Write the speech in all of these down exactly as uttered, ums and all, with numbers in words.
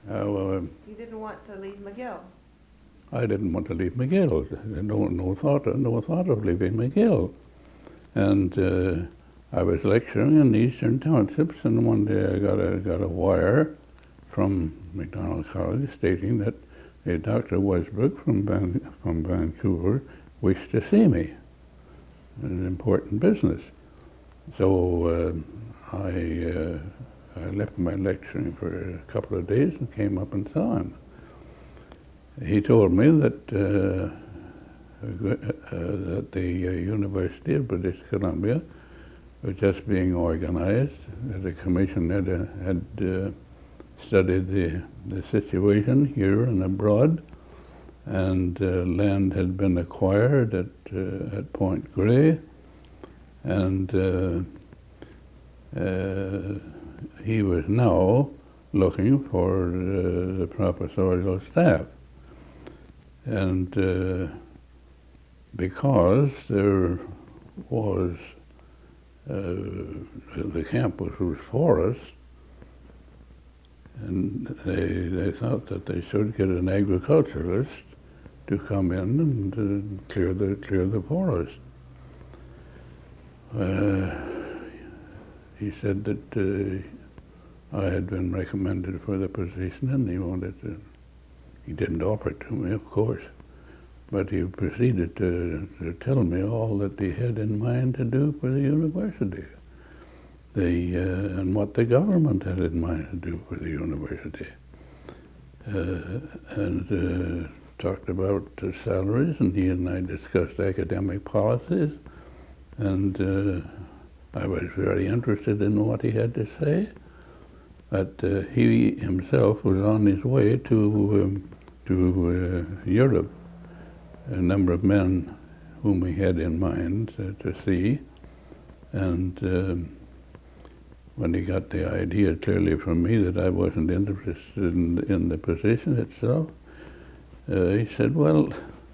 Uh, well, You didn't want to leave McGill. I didn't want to leave McGill. No, no thought, of, no thought of leaving McGill. And uh, I was lecturing in the Eastern Townships, and one day I got a got a wire from Macdonald College stating that a Doctor Westbrook from Van, from Vancouver wished to see me. An important business. So uh, I uh, I left my lecturing for a couple of days and came up and saw him. He told me that uh, uh, that the uh, University of British Columbia was just being organized, that a commission had, uh, had uh, studied the, the situation here and abroad, and uh, land had been acquired at, uh, at Point Grey, and uh, uh, he was now looking for uh, the professorial staff. And uh, because there was, uh, the campus was forest, and they, they thought that they should get an agriculturalist to come in and uh, clear the clear the forest. Uh, he said that uh, I had been recommended for the position, and he wanted to. He didn't offer it to me, of course, but he proceeded to, to tell me all that he had in mind to do for the university, the uh, and what the government had in mind to do for the university, uh, and uh, talked about uh, salaries, and he and I discussed academic policies, and uh, I was very interested in what he had to say. That uh, he himself was on his way to um, to uh, Europe. A number of men whom he had in mind uh, to see, and um, when he got the idea clearly from me that I wasn't interested in, in the position itself, uh, he said, "Well,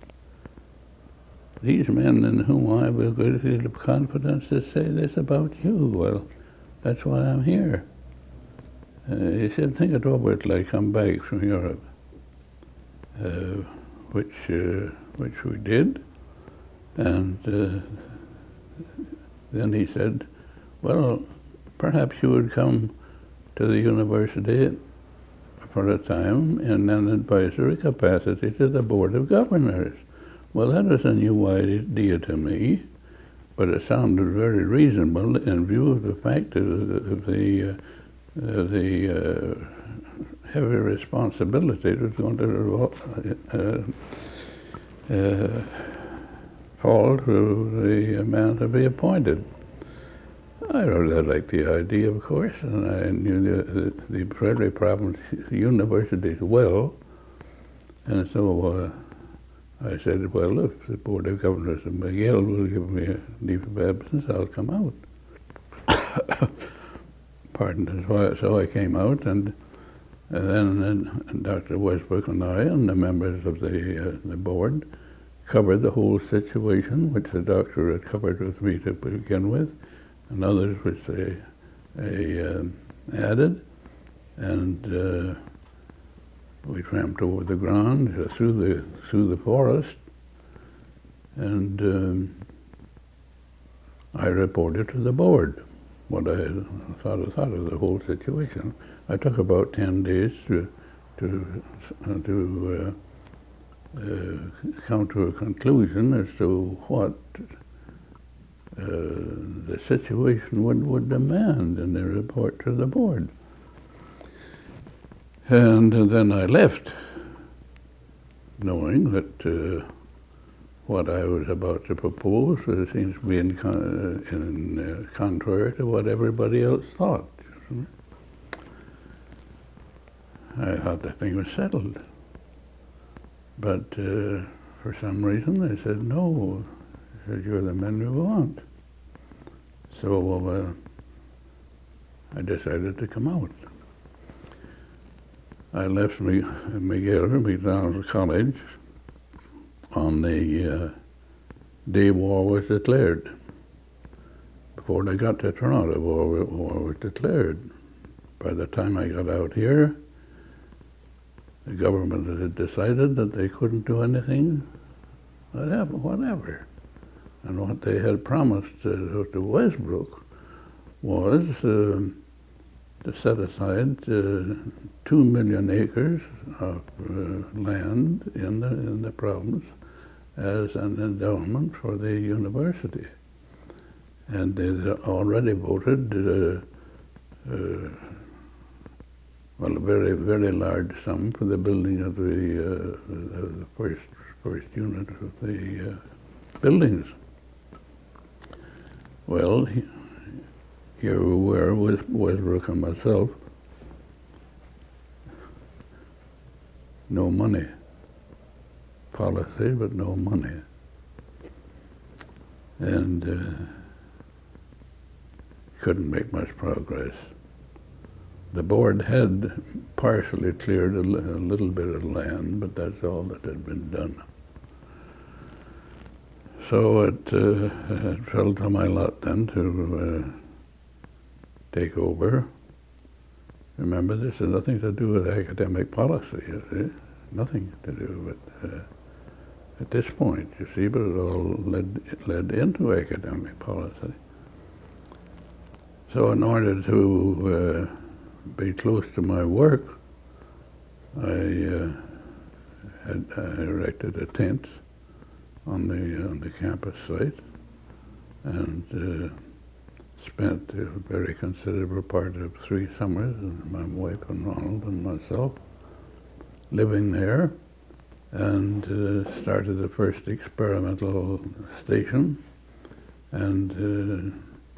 these men in whom I have a great deal of confidence to say this about you. Well, that's why I'm here." Uh, he said, "Think it over till I come back from Europe," uh, which uh, which we did. And uh, then he said, "Well, perhaps you would come to the university for a time in an advisory capacity to the Board of Governors." Well, that was a new idea to me, but it sounded very reasonable in view of the fact of the, of the uh, Uh, the uh, heavy responsibility that was going to uh, uh, fall to the man to be appointed. I rather liked the idea, of course, and I knew the, the, the Prairie Province universities well, and so uh, I said, "Well, if the Board of Governors of McGill will give me a leave of absence, I'll come out." Pardon. So, so I came out, and, and then and Doctor Westbrook and I and the members of the uh, the board covered the whole situation, which the doctor had covered with me to begin with, and others which they, they uh, added, and uh, we tramped over the ground uh, through the through the forest, and um, I reported to the board what I had thought, thought of the whole situation. I took about ten days to to uh, to uh, uh, come to a conclusion as to what uh, the situation would, would demand in the report to the board. And uh, then I left, knowing that uh, what I was about to propose uh, seems to be in, con in uh, contrary to what everybody else thought. I thought the thing was settled. But uh, for some reason they said, "No," they said, "you're the men we want." So uh, I decided to come out. I left McGill, Macdonald College, on the uh, day war was declared. Before they got to Toronto, war, war was declared. By the time I got out here, the government had decided that they couldn't do anything, whatever. whatever. And what they had promised uh, to Westbrook was uh, to set aside uh, two million acres of uh, land in the in the province as an endowment for the university, and they had already voted uh, uh, well a very very large sum for the building of the, uh, the first first unit of the uh, buildings. Well, he, here we were with Westbrook and myself. No money. Policy, but no money. And uh, couldn't make much progress. The board had partially cleared a, li a little bit of land, but that's all that had been done. So it, uh, it fell to my lot then to uh, take over. Remember, this has nothing to do with academic policy, you see. Nothing to do with, uh, at this point, you see, but it all led, it led into academic policy. So in order to uh, be close to my work, I uh, had uh, erected a tent on the on the campus site, and uh, spent a very considerable part of three summers, and my wife and Ronald and myself living there, and uh, started the first experimental station, and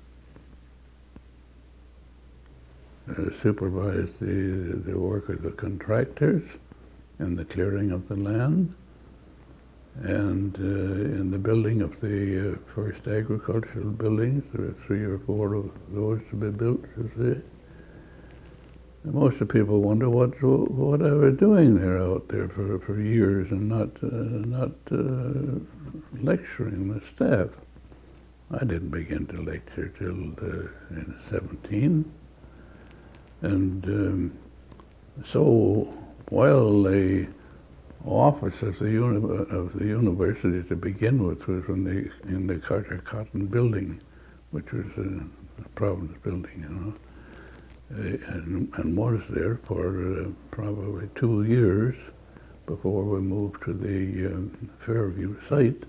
uh, uh, supervised the the work of the contractors in the clearing of the land, and uh, in the building of the uh, first agricultural buildings. There were three or four of those to be built, you see. And most of the people wonder what what I was doing there out there for, for years and not uh, not uh, lecturing the staff. I didn't begin to lecture till uh, in seventeen, and um, so while the office of the uni of the university to begin with was in the in the Carter Cotton building, which was a, a province building, you know, uh, and, and was there for uh, probably two years before we moved to the um, Fairview site,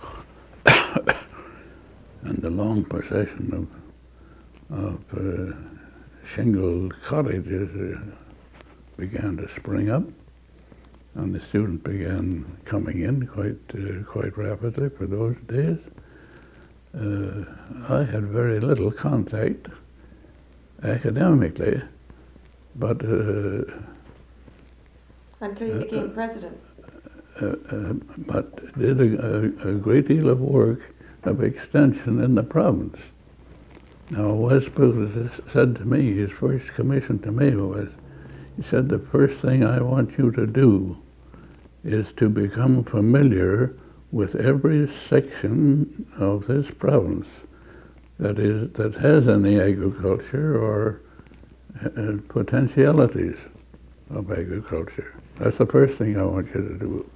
and the long procession of of uh, shingled cottages uh, began to spring up. And the students began coming in quite uh, quite rapidly for those days. Uh, I had very little contact academically, but uh, until you uh, became president. Uh, uh, but did a, a, a great deal of work of extension in the province. Now, Westbrook said to me, his first commission to me was, he said, the first thing I want you to do is to become familiar with every section of this province that is that has any agriculture or uh, potentialities of agriculture. That's the first thing I want you to do.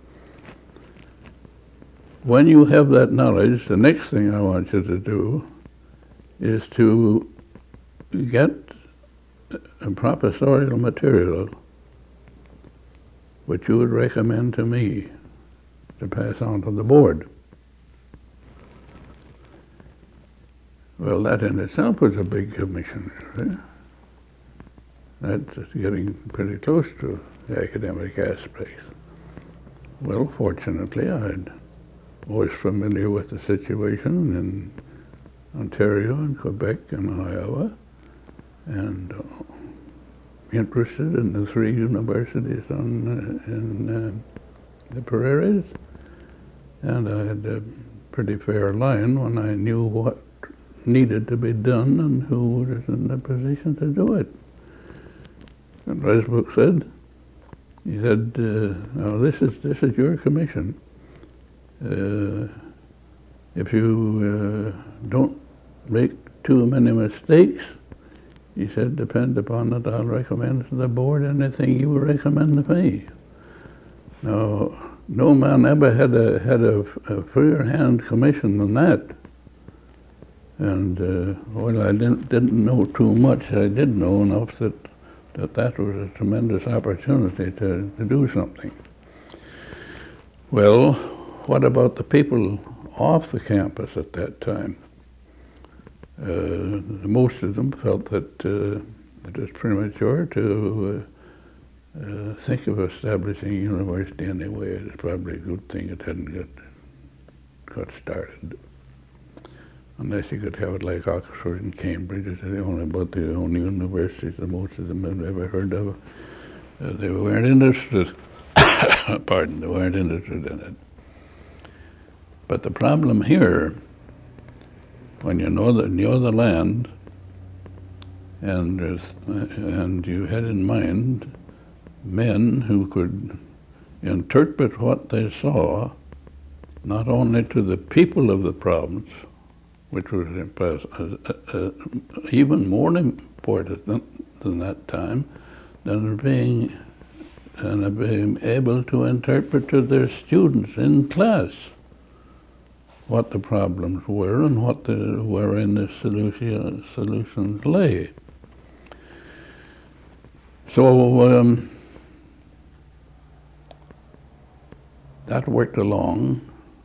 When you have that knowledge, the next thing I want you to do is to get a professorial material which you would recommend to me to pass on to the board. Well, that in itself was a big commission. Right? That's getting pretty close to the academic aspects. Well, fortunately, I was familiar with the situation in Ontario and Quebec and Iowa, and uh, interested in the three universities on uh, in uh, the prairies, and I had a pretty fair line when I knew what needed to be done and who was in the position to do it. And Westbrook said, he said, uh, "Now this is this is your commission. Uh, if you uh, don't make too many mistakes," he said, "depend upon it, I'll recommend to the board anything you recommend to me." No, no man ever had a had a, a freer hand commission than that. And uh, well, I didn't didn't know too much. I did know enough that that that was a tremendous opportunity to, to do something. Well, what about the people off the campus at that time? Uh, most of them felt that uh, it was premature to uh, uh, think of establishing a university anyway. It's probably a good thing it hadn't got, got started. Unless you could have it like Oxford and Cambridge, it's the only, about the only universities that most of them had ever heard of. Uh, they weren't interested, pardon, they weren't interested in it. But the problem here, when you know the, know the land, and, there's, and you had in mind men who could interpret what they saw, not only to the people of the province, which was uh, uh, even more important than, than that time, than being, than being able to interpret to their students in class what the problems were and what the, wherein the solution, solutions lay. So um, that worked along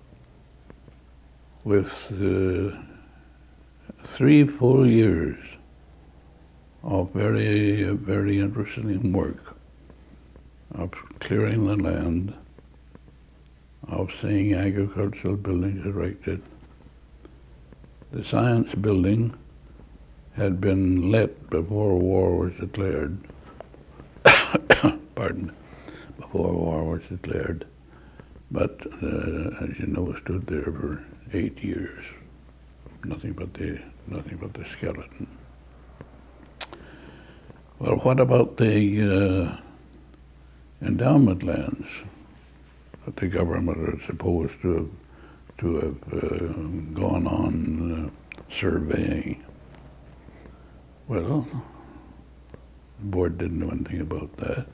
with uh, three full years of very, uh, very interesting work, of clearing the land, of seeing agricultural buildings erected. The science building had been let before war was declared. Pardon, before war was declared. But uh, as you know, stood there for eight years. Nothing but the nothing but the skeleton. Well, what about the uh, endowment lands that the government was supposed to have, to have uh, gone on uh, surveying? Well, the board didn't know anything about that.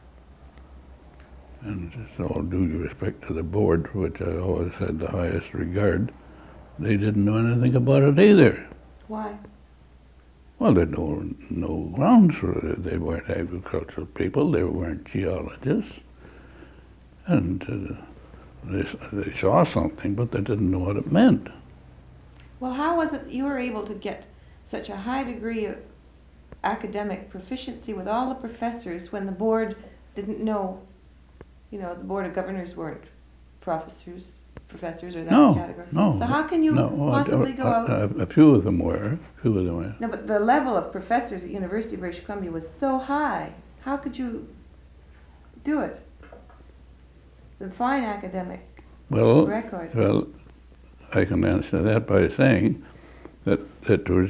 And just all due respect to the board, for which I always had the highest regard, they didn't know anything about it either. Why? Well, they had no, no grounds for it. They weren't agricultural people. They weren't geologists. And uh, they, they saw something, but they didn't know what it meant. Well, how was it you were able to get such a high degree of academic proficiency with all the professors when the board didn't know, you know, the board of governors weren't professors, professors or that No, category? no. So how can you no, possibly a, go out? A, a few of them were. A few of them were. No, but the level of professors at University of British Columbia was so high. How could you do it? The fine academic Well, record. well, I can answer that by saying that that was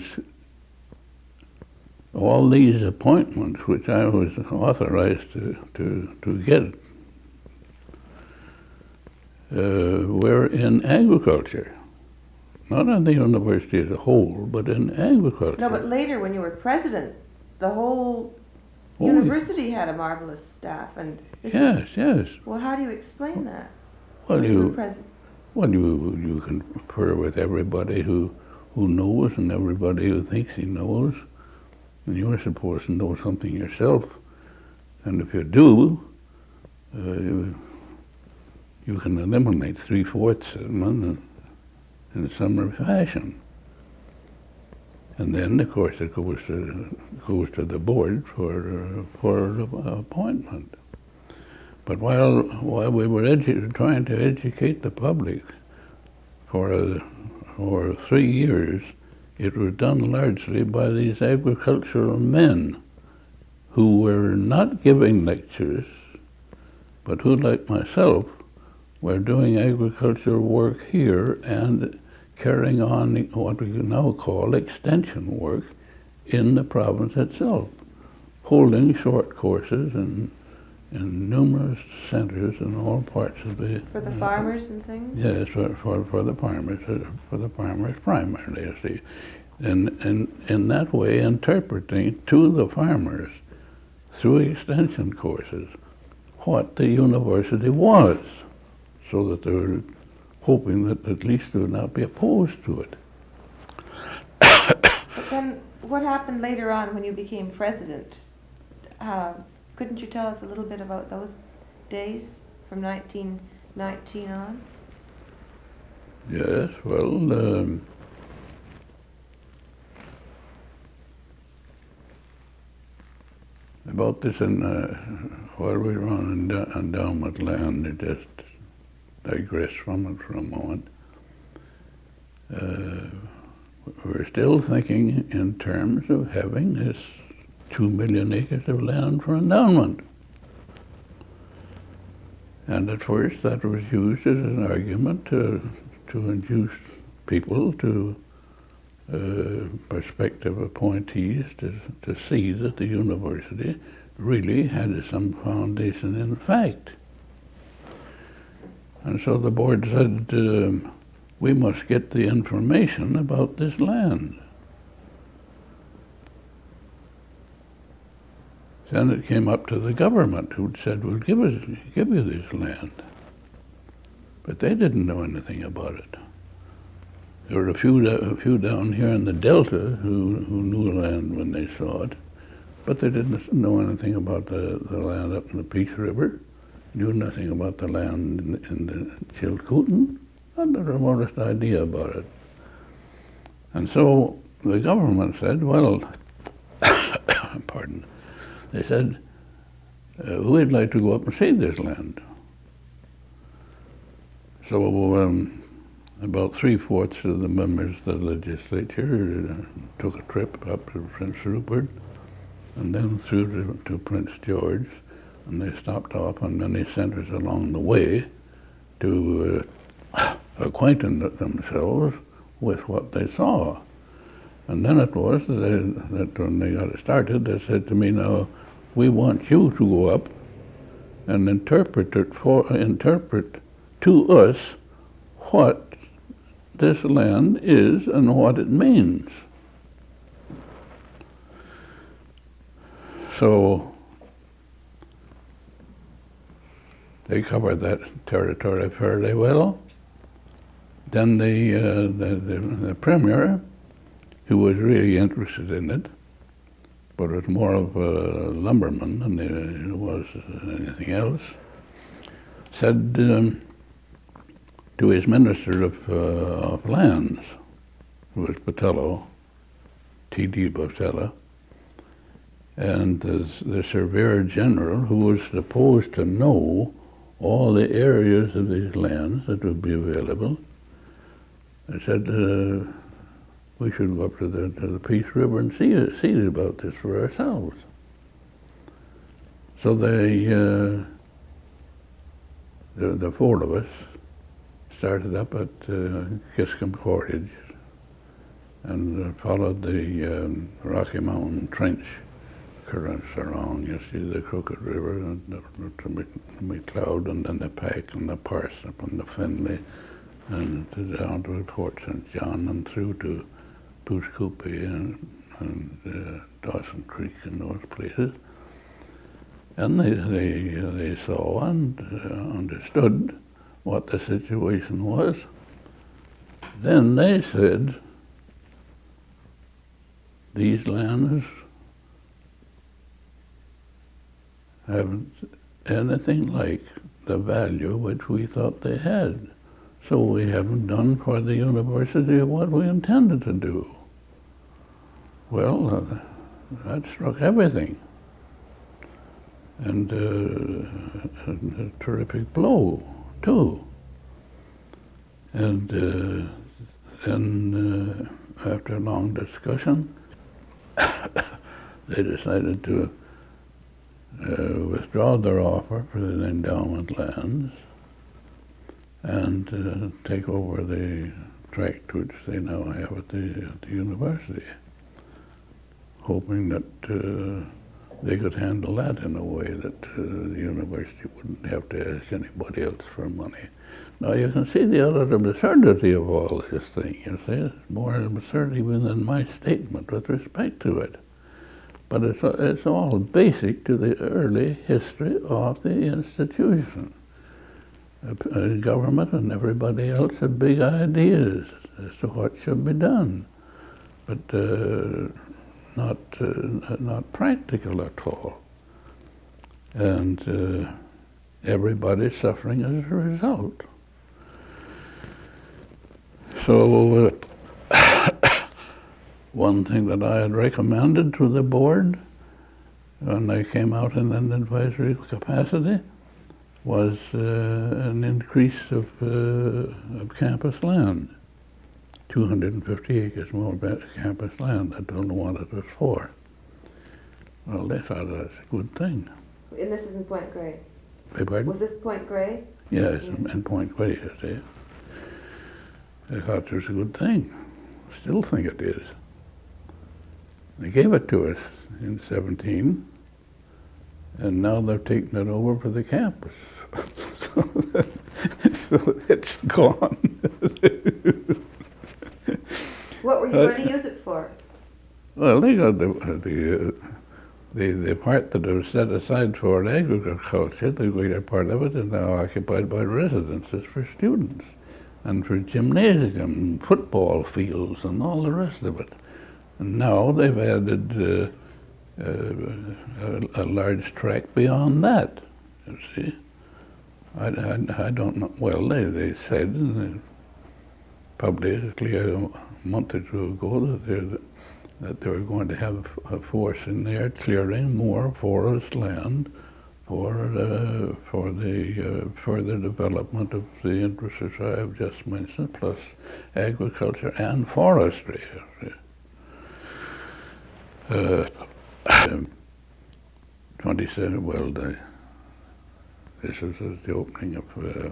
all these appointments which I was authorized to to to get uh, were in agriculture, not in the university as a whole, but in agriculture. No, but later when you were president, the whole Oh, university had a marvelous staff, and this yes, is, yes. well, how do you explain that? Well, when you were you president? well you you confer with everybody who who knows and everybody who thinks he knows, and you're supposed to know something yourself. And if you do, uh, you, you can eliminate three-fourths of them in, in a summary fashion. And then, of course, it goes to goes to the board for uh, for appointment. But while while we were edu- trying to educate the public for uh, for three years, it was done largely by these agricultural men who were not giving lectures, but who, like myself, were doing agricultural work here and carrying on what we now call extension work in the province itself, holding short courses in, in numerous centers in all parts of the... For the uh, farmers and things? Yes, for, for, for the farmers, uh, for the farmers primarily, you see. And, and in that way, interpreting to the farmers through extension courses what the university was, so that they were hoping that at least they would not be opposed to it. But then, what happened later on when you became president? Uh, couldn't you tell us a little bit about those days from nineteen nineteen on? Yes, well, um, about this, in, uh, while we were on endow- endowment land, I just digress from it for a moment. Uh, we're still thinking in terms of having this two million acres of land for endowment. And at first that was used as an argument to, to induce people to uh, prospective appointees to, to see that the university really had some foundation in fact. And so the board said, um, we must get the information about this land. Then it came up to the government, who said, we'll give, us, give you this land. But they didn't know anything about it. There were a few, a few down here in the Delta who, who knew land when they saw it, but they didn't know anything about the, the land up in the Peace River, knew nothing about the land in, in the Chilcotin, not the remotest idea about it. And so the government said, well, pardon, they said, uh, we'd like to go up and see this land. So um, about three-fourths of the members of the legislature uh, took a trip up to Prince Rupert and then through to, to Prince George, and they stopped off on many centers along the way to uh, acquaint themselves with what they saw. And then it was that, they, that when they got it started, they said to me, now, we want you to go up and interpret it for, interpret to us what this land is and what it means. So they covered that territory fairly well. Then the, uh, the, the, the premier, who was really interested in it, but was more of a lumberman than he was anything else, said um, to his Minister of, uh, of Lands, who was Botelho, T D Botelho, and the, the Surveyor General, who was supposed to know all the areas of these lands that would be available, I said, uh, we should go up to the, to the Peace River and see, see about this for ourselves. So they, uh, the, the four of us started up at uh, Kiscombe Portage and uh, followed the um, Rocky Mountain Trench currents around. You see the Crooked River and the, the McLeod and then the Pike and the Parsnip and the Finley and down to Fort Saint John and through to Poughkeepsie and, and uh, Dawson Creek and those places. And they, they, uh, they saw and uh, understood what the situation was. Then they said, these lands haven't anything like the value which we thought they had. So we haven't done for the university what we intended to do. Well, uh, that struck everything. And uh, a terrific blow, too. And uh, then, uh, after a long discussion, they decided to uh, withdraw their offer for the endowment lands and uh, take over the tract which they now have at the, at the university, hoping that uh, they could handle that in a way that uh, the university wouldn't have to ask anybody else for money. Now you can see the utter absurdity of all this thing, you see. It's more absurd even than my statement with respect to it. but it's, it's all basic to the early history of the institution. Uh, government and everybody else have big ideas as to what should be done, but uh, not uh, not practical at all, and uh, everybody's suffering as a result. So uh, one thing that I had recommended to the board when I came out in an advisory capacity was uh, an increase of, uh, of campus land. two hundred fifty acres more campus land. I don't know what it was for. Well, they thought that's a good thing. And this is in Point Grey? Beg pardon? Was this Point Grey? Yes, yes. in Point Grey, you see. They thought it was a good thing. Still think it is. They gave it to us in seventeen, and now they've taken it over for the campus. so, so it's gone. What were you uh, going to use it for? Well, they got the the, uh, the the part that was set aside for agriculture. The greater part of it is now occupied by residences for students, and for gymnasium, football fields, and all the rest of it. And now they've added uh, uh, a, a large tract beyond that. You see, I, I, I don't know. Well, they they said uh, publicly a month or two ago that they're that they were going to have a force in there clearing more forest land for uh, for the uh, further development of the interests I have just mentioned, plus agriculture and forestry. Uh, twenty-seven. Well, the, this is the opening of uh,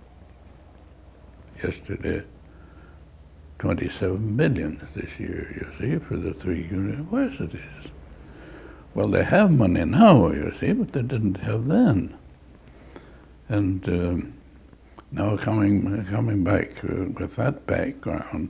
yesterday. twenty-seven million this year, you see, for the three universities. Well, they have money now, you see, but they didn't have then. And um, now coming coming back uh, with that background,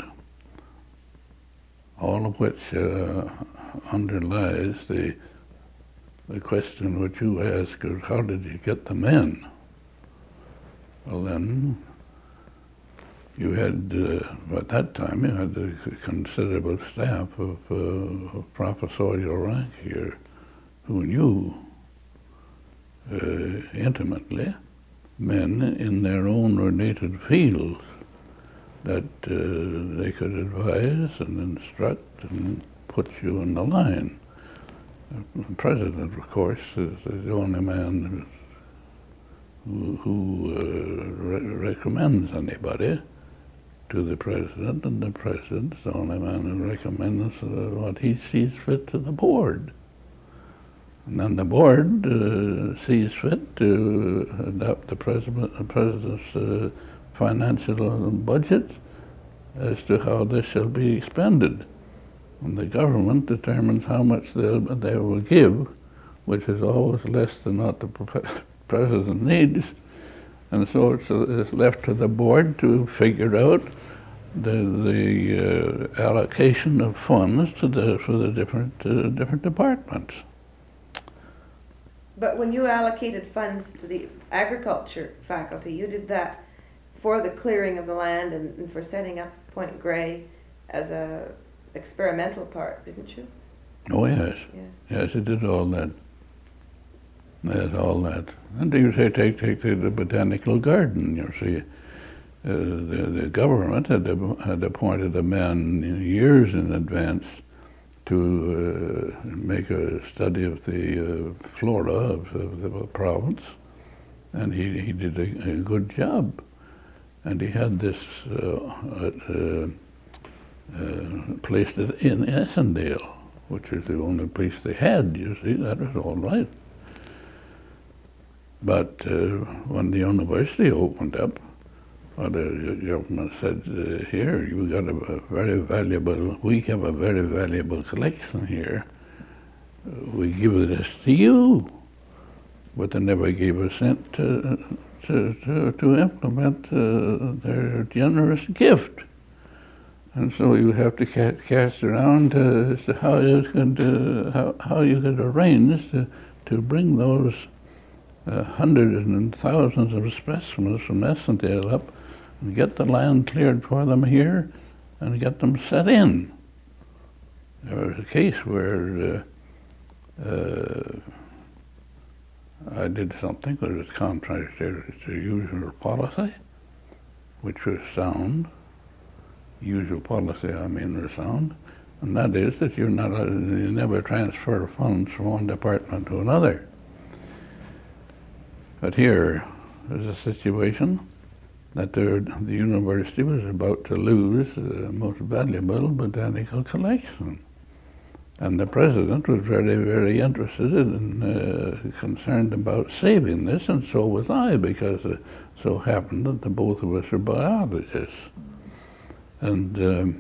all of which uh, underlies the the question which you ask is, how did you get the men? Well, then, you had, uh, at that time, you had a considerable staff of, uh, of professorial rank here who knew uh, intimately men in their own related fields that uh, they could advise and instruct and put you in the line. The president, of course, is the only man who, who uh, re recommends anybody to the president, and the president's the only man who recommends uh, what he sees fit to the board. And then the board uh, sees fit to adopt the president, the president's uh, financial budget as to how this shall be expended. And the government determines how much they'll, they will give, which is always less than what the president needs. And so it's, uh, it's left to the board to figure out the, the uh, allocation of funds to the, for the different, uh, different departments. But when you allocated funds to the agriculture faculty, you did that for the clearing of the land and, and for setting up Point Grey as a experimental part, didn't you? Oh, yes. Yeah. Yes, it did all that. Yes, all that. And you say, take, take the, the botanical garden, you see. Uh, the, the government had, had appointed a man years in advance to uh, make a study of the uh, flora of, of the province, and he, he did a, a good job. And he had this uh, uh, uh, placed it in Essendale, which is the only place they had, you see. That was all right. But uh, when the university opened up, well, the government said, uh, here, you've got a, a very valuable, we have a very valuable collection here. Uh, we give this to you. But they never gave a cent to, to, to, to implement uh, their generous gift. And so you have to ca- cast around uh, as to how you could uh, how, how you could arrange to to bring those uh, hundreds and thousands of specimens from Essendale up and get the land cleared for them here and get them set in. There was a case where uh, uh, I did something that was contrary to, to usual policy, which was sound. Usual policy, I mean, was sound, and that is that you're not, uh, you never transfer funds from one department to another. But here is a situation that there, the university was about to lose the most valuable botanical collection. And the president was very, very interested and uh, concerned about saving this, and so was I, because it so happened that the both of us are biologists. And um,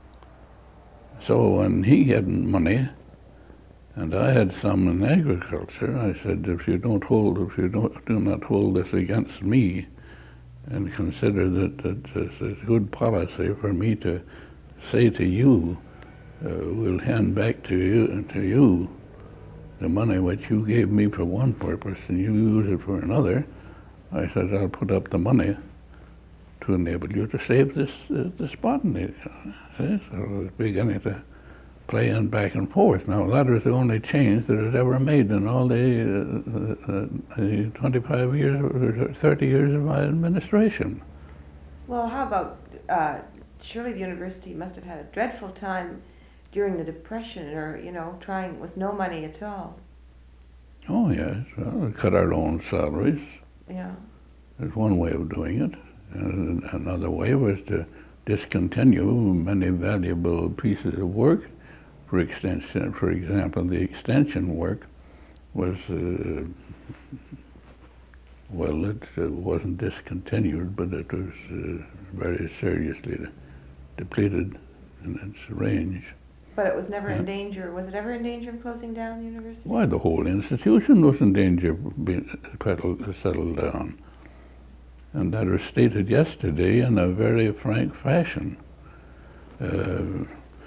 so when he had money, and I had some in agriculture, I said, if you don't hold, if you don't, do not hold this against me, and consider that, that it's a good policy for me to say to you, uh, we'll hand back to you, to you the money which you gave me for one purpose and you use it for another. I said, I'll put up the money to enable you to save this uh, this botany. See? So it was beginning to play in back and forth. Now that was the only change that was ever made in all the, uh, uh, the twenty-five years or thirty years of my administration. Well, how about, uh, surely the university must have had a dreadful time during the Depression, or, you know, trying with no money at all. Oh yes, well, we cut our own salaries. Yeah. There's one way of doing it. And another way was to discontinue many valuable pieces of work. For extension, for example, the extension work was, uh, well, it uh, wasn't discontinued, but it was uh, very seriously depleted in its range. But it was never Yeah. in danger, was it ever in danger of closing down the university? Why, the whole institution was in danger of being settled, settled down. And that was stated yesterday in a very frank fashion. Uh,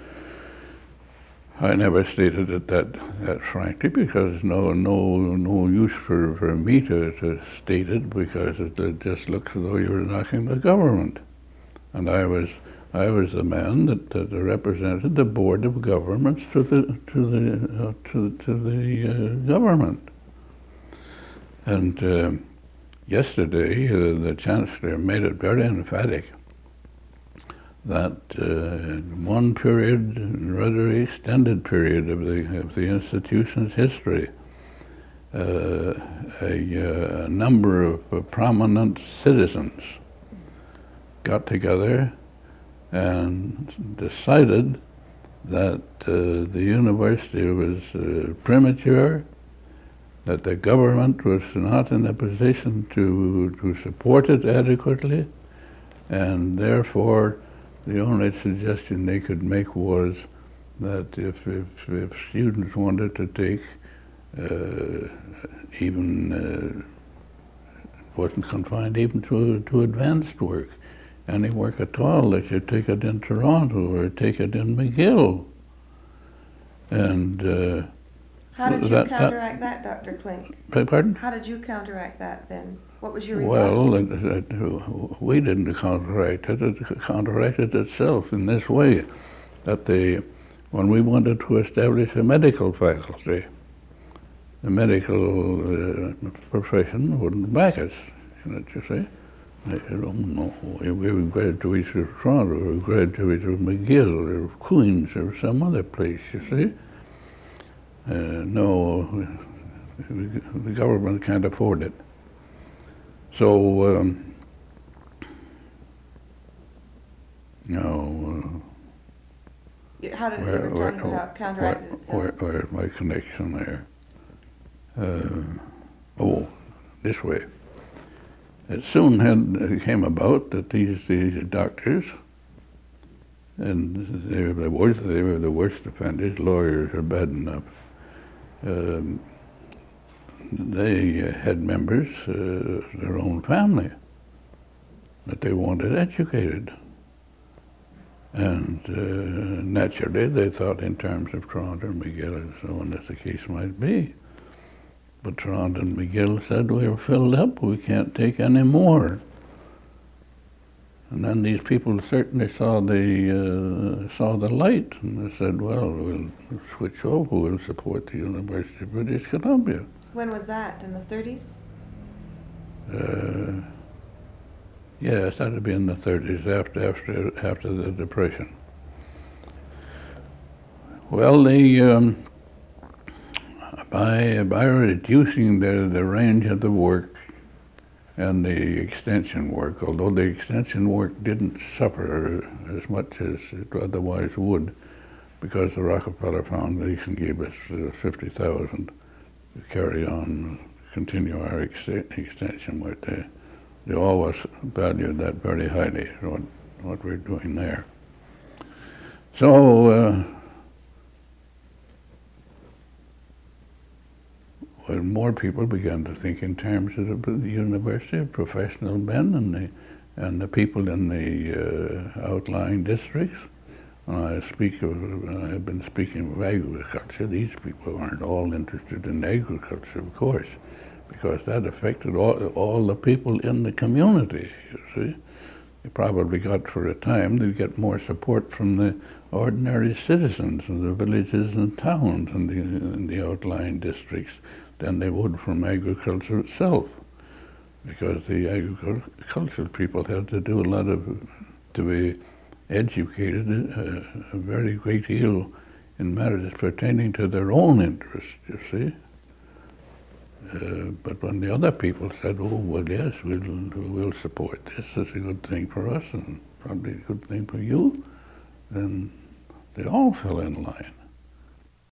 I never stated it that, that frankly, because no no no use for, for me to, to state it, because it, it just looks as though you were knocking the government. And I was I was the man that, that represented the board of governments to the to the uh, to to the uh, government. And uh, yesterday, uh, the chancellor made it very emphatic that uh, one period, rather extended period of the of the institution's history, uh, a, uh, number of uh, prominent citizens got together and decided that uh, the university was uh, premature, that the government was not in a position to to support it adequately, and therefore the only suggestion they could make was that if if, if students wanted to take uh, even uh, wasn't confined even to to advanced work, any work at all, they should take it in Toronto or take it in McGill. And uh, How did you that, counteract that, that, Doctor Klink? that, pardon? How did you counteract that then? What was your reply? Well, it, it, we didn't counteract it. It counteracted itself in this way, that the when we wanted to establish a medical faculty, the medical uh, profession wouldn't back us. You know what you say? They said, oh no, we were graduates of Toronto, or graduates of McGill, or Queens, or some other place, you see. Uh, no, the government can't afford it. So, um, you know, You- How did you where, were where, talking about where, counteracted itself? where, where's my connection there? Uh, oh, this way. It soon had it came about that these these doctors, and they were the worst, they were the worst offenders. Lawyers are bad enough. Um, they had members, uh, their own family, that they wanted educated. And uh, naturally, they thought in terms of Toronto and McGill, and so on, as the case might be. But Toronto and McGill said, we're filled up, we can't take any more. And then these people certainly saw the uh, saw the light, and they said, well, we'll switch over, we'll support the University of British Columbia. When was that, in the thirties? Uh, yes, that would be in the thirties, after, after, after the Depression. Well, the, um, by, by reducing the, the range of the work and the extension work, although the extension work didn't suffer as much as it otherwise would, because the Rockefeller Foundation gave us uh, fifty thousand to carry on, continue our ex extension work. They, they always valued that very highly, what, what we're doing there. So, uh, when more people began to think in terms of the university, of professional men and the, and the people in the uh, outlying districts. And I speak of, I've been speaking of agriculture. These people aren't all interested in agriculture, of course, because that affected all, all the people in the community, you see. They probably got, for a time, they'd get more support from the ordinary citizens of the villages and towns in the, in the outlying districts than they would from agriculture itself, because the agricultural people had to do a lot of, to be educated uh, a very great deal in matters pertaining to their own interests, you see. Uh, but when the other people said, oh, well, yes, we'll, we'll support this, it's a good thing for us and probably a good thing for you, then they all fell in line.